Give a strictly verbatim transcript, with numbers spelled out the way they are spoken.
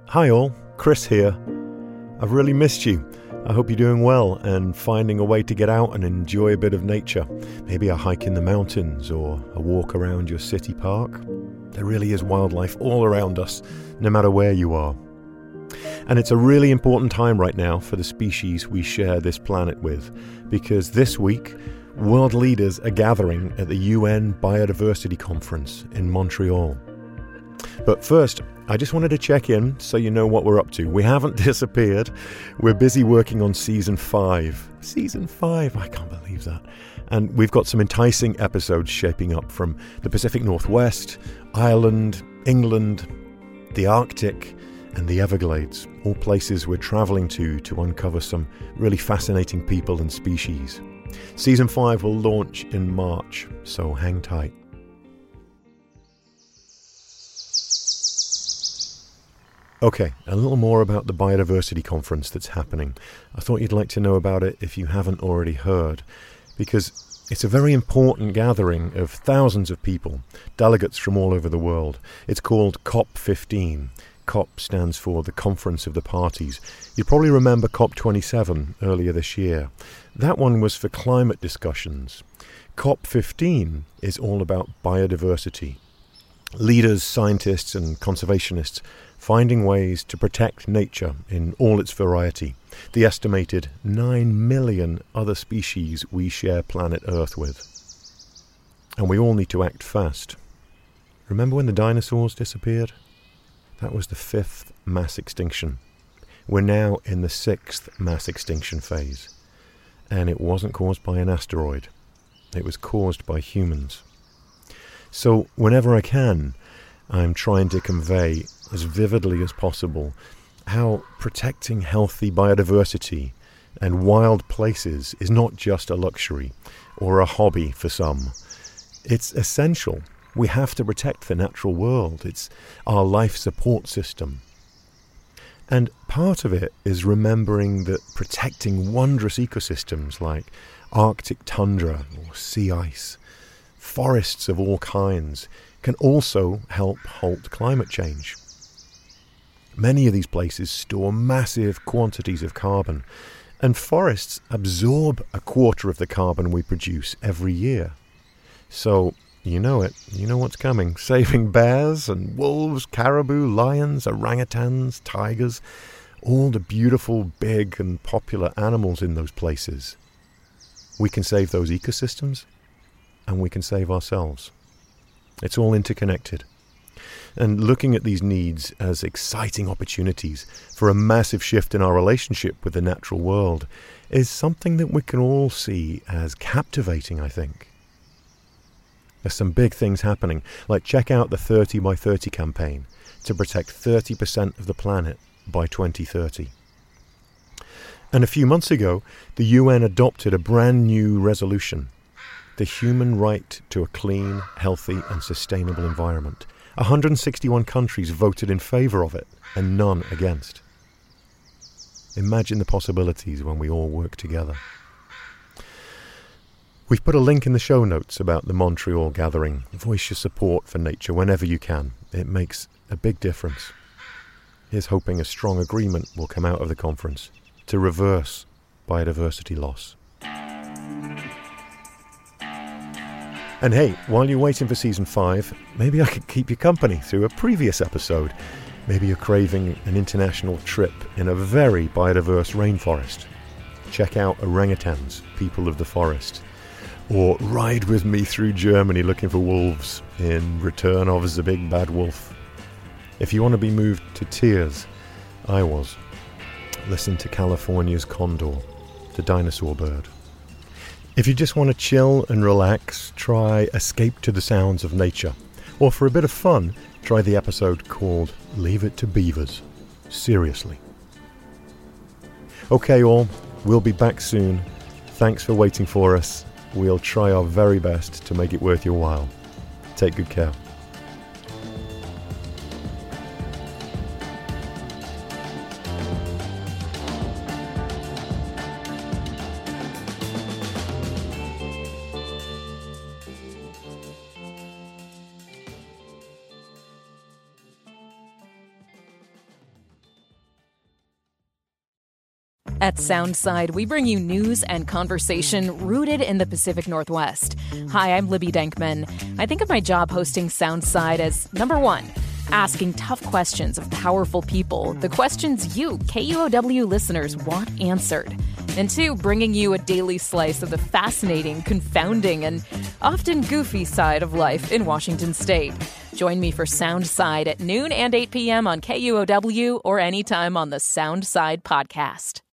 Hi all, Chris here. I've really missed you. I hope you're doing well and finding a way to get out and enjoy a bit of nature. Maybe a hike in the mountains or a walk around your city park. There really is wildlife all around us, no matter where you are. And it's a really important time right now for the species we share this planet with, because this week, world leaders are gathering at the U N Biodiversity Conference in Montreal. But first, I just wanted to check in so you know what we're up to. We haven't disappeared. We're busy working on season five. Season five, I can't believe that. And we've got some enticing episodes shaping up from the Pacific Northwest, Ireland, England, the Arctic, and the Everglades. All places we're travelling to to uncover some really fascinating people and species. Season five will launch in March, so hang tight. Okay, a little more about the Biodiversity Conference that's happening. I thought you'd like to know about it if you haven't already heard, because it's a very important gathering of thousands of people, delegates from all over the world. It's called COP fifteen. COP stands for the Conference of the Parties. You probably remember COP twenty-seven earlier this year. That one was for climate discussions. COP fifteen is all about biodiversity. Leaders, scientists and conservationists finding ways to protect nature in all its variety, the estimated nine million other species we share planet Earth with. And we all need to act fast. Remember when the dinosaurs disappeared? That was the fifth mass extinction. We're now in the sixth mass extinction phase. And it wasn't caused by an asteroid. It was caused by humans. So whenever I can, I'm trying to convey as vividly as possible how protecting healthy biodiversity and wild places is not just a luxury or a hobby for some. It's essential. We have to protect the natural world. It's our life support system. And part of it is remembering that protecting wondrous ecosystems like Arctic tundra or sea ice, forests of all kinds, can also help halt climate change. Many of these places store massive quantities of carbon, and forests absorb a quarter of the carbon we produce every year. So, you know it, you know what's coming. Saving bears and wolves, caribou, lions, orangutans, tigers, all the beautiful, big and popular animals in those places. We can save those ecosystems, and we can save ourselves. It's all interconnected. And looking at these needs as exciting opportunities for a massive shift in our relationship with the natural world is something that we can all see as captivating, I think. There's some big things happening, like check out the thirty by thirty campaign to protect thirty percent of the planet by twenty thirty. And a few months ago, the U N adopted a brand new resolution, the human right to a clean, healthy and sustainable environment. one hundred sixty-one countries voted in favour of it, and none against. Imagine the possibilities when we all work together. We've put a link in the show notes about the Montreal gathering. Voice your support for nature whenever you can. It makes a big difference. Here's hoping a strong agreement will come out of the conference to reverse biodiversity loss. And hey, while you're waiting for season five, maybe I could keep you company through a previous episode. Maybe you're craving an international trip in a very biodiverse rainforest. Check out orangutans, people of the forest. Or ride with me through Germany looking for wolves in Return of the Big Bad Wolf. If you want to be moved to tears, I was. Listen to California's condor, the dinosaur bird. If you just want to chill and relax, try Escape to the Sounds of Nature. Or for a bit of fun, try the episode called Leave It to Beavers. Seriously. Okay all, we'll be back soon. Thanks for waiting for us. We'll try our very best to make it worth your while. Take good care. At Soundside, we bring you news and conversation rooted in the Pacific Northwest. Hi, I'm Libby Denkman. I think of my job hosting Soundside as, number one, asking tough questions of powerful people, the questions you, K U O W listeners, want answered. And two, bringing you a daily slice of the fascinating, confounding, and often goofy side of life in Washington State. Join me for Soundside at noon and eight p.m. on K U O W or anytime on the Soundside podcast.